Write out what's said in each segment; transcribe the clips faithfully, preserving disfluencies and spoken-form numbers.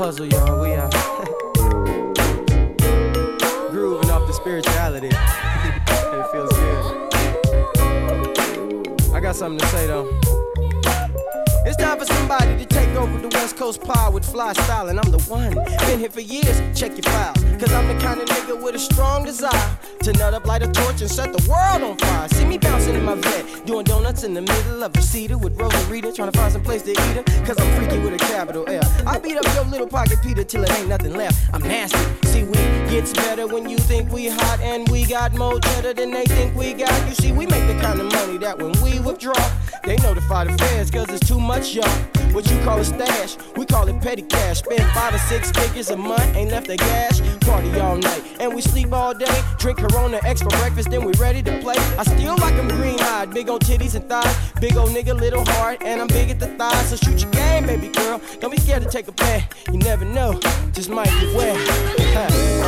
puzzle, y'all. We are grooving off the spirituality. It feels good. I got something to say though. It's time for somebody to take over the West Coast pod with fly style, and I'm the one. Been here for years, check your files. Cause I'm the kind of nigga with a strong desire to nut up, light a torch, and set the world on fire. See me bouncing in my vet, doing donuts in the middle of a cedar with Rosarita, trying to find some place to eat her. Cause I'm freaky with a capital L. I beat up your little pocket Peter till it ain't nothing left. I'm nasty. See, we gets better when you think we hot, and we got more cheddar than they think we got. You see, we make the kind of money that when we withdraw, they notify the feds cause it's too much, y'all. What you call a stash, we call it petty cash. Spend five or six figures a month, ain't left a gash. Party all night, and we sleep all day. Drink Corona X for breakfast, then we ready to play. I still like them green-eyed, big old titties and thighs. Big old nigga, little heart, and I'm big at the thighs. So shoot your game, baby girl. Don't be scared to take a bet. You never know, just might get wet. Huh.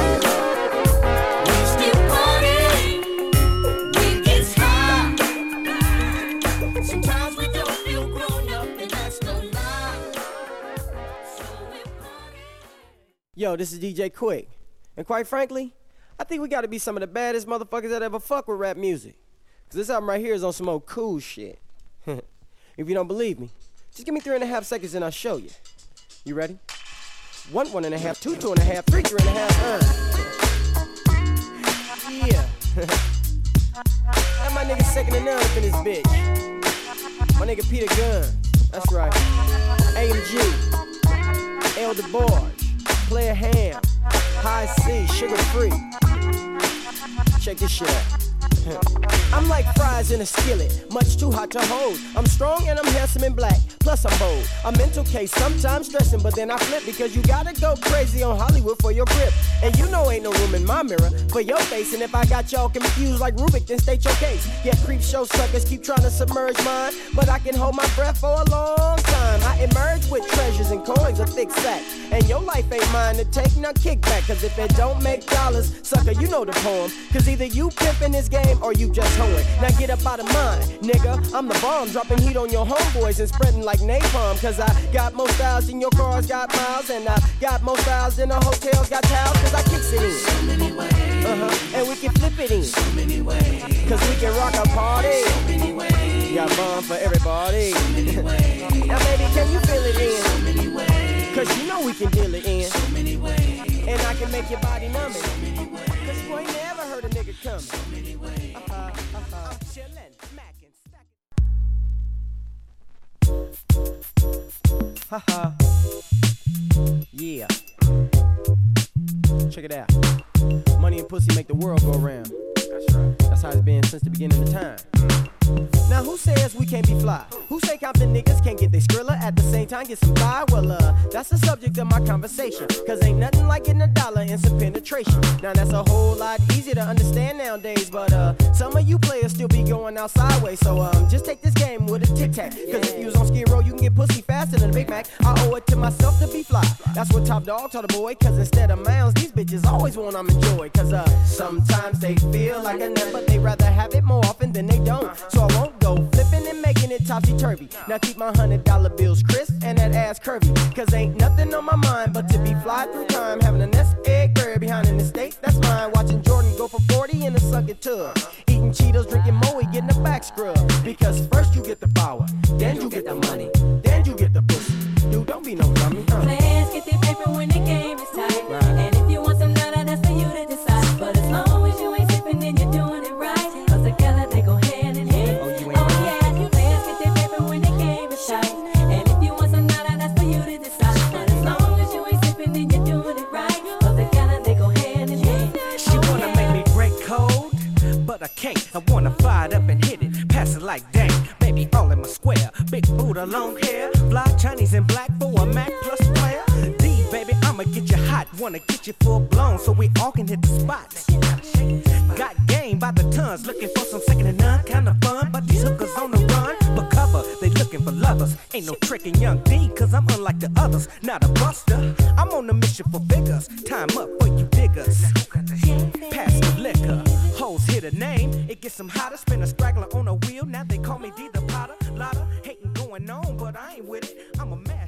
Yo, this is D J Quick, and quite frankly, I think we gotta be some of the baddest motherfuckers that ever fuck with rap music. Cause this album right here is on some old cool shit. If you don't believe me, just give me three and a half seconds and I'll show you. You ready? One, one and a half, two, two and a half, three, three and a half, uh. Yeah. That my nigga second to none up in this bitch. My nigga Peter Gunn, that's right. A M G, El DeBarge. Player Ham, High C, sugar free. Check this shit out. I'm like fries in a skillet, much too hot to hold. I'm strong and I'm handsome and black, plus I'm bold. A mental case, sometimes stressing, but then I flip because you gotta go crazy on Hollywood for your grip. And you know ain't no room in my mirror for your face. And if I got y'all confused like Rubik, then state your case. Yeah, creep show suckers keep trying to submerge mine, but I can hold my breath for a long time. I emerge with treasures and coins, a thick sack. And your life ain't mine to take no kickback. Cause if it don't make dollars, sucker, you know the poem. Cause either you pimpin' this game or you just hoeing. Now get up out of mine, nigga. I'm the bomb, dropping heat on your homeboys and spreading like napalm. Cause I got more styles than your cars got miles, and I got more styles than the hotels got towels. Cause I kicks it in. So many ways. Uh-huh. And we can flip it in. So many ways. Cause we can rock a party. So many ways. Got bomb for everybody. So many ways. Now baby, can you feel it in? So many ways. Cause you know we can deal it in. So many ways. And I can make your body numb it. So many ways. Cause you ain't never heard a nigga coming. So many ways. Uh-huh, uh-huh. I'm chillin', smacking, stacking. Haha. Yeah. Check it out. Money and pussy make the world go round. That's right. That's how it's been since the beginning of time. Now who says we can't be fly? Who say Compton niggas can't get their Skrilla at the same time get some fly? Well, uh, that's the subject of my conversation. Cause ain't nothing like getting a dollar and some penetration. Now that's a whole lot easier to understand nowadays. But uh, some of you players still be going out sideways. So um, just take this game with a tic-tac. Cause if you was on Skid Row, you can get pussy faster than a Big Mac. I owe it to myself to be fly. That's what Top Dog told the boy. Cause instead of mounds, these bitches always want them enjoy. Cause uh, sometimes they feel like a nut, but they rather have it more often than they don't. So I won't go flipping and making it topsy-turvy. Now keep my hundred dollar bills crisp and that ass curvy. Cause ain't nothing on my mind but to be fly through time. Having a nest egg bird behind an estate, that's mine. Watching Jordan go for forty in a sunken tub. Eating Cheetos, drinking Moe, getting the back scrub. Because first you get the power, then you get the money, then you get the pussy. Dude, don't be no dummy, huh? Players get their paper when the game is tight. Right. And if you want some nada, that's for you to decide. But as long as you ain't sipping, then you're doing it right. Cause together they go hand in hand. Oh, you ain't oh yeah, you players get their paper when the game is tight. And if you want some nada, that's for you to decide. But as long as you ain't sipping, then you're doing it right. Cause together they go hand in hand. She wanna make me break code, but I can't. I wanna fire it up and hit it, pass it like dang. Baby all in my square, big Buddha, long hair, fly Chinese and black for a Mac plus player. D, baby, I'ma get you hot, wanna get you full blown so we all can hit the spot. Got game by the tons, looking for some second to none, kinda fun, but these hookers on the run. But cover, they looking for lovers, ain't no tricking young D, cause I'm unlike the others, not a buster. I'm on a mission for figures, time up for you diggers. Pass the liquor, hoes hit a name, it gets some hotter, spin a straggler on a wheel, now they call me D the Potter. Lotta hating going on, but I ain't with it, I'm a mash.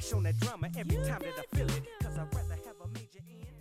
smash on that drummer every time that I feel it. Cause I'd rather have a major in.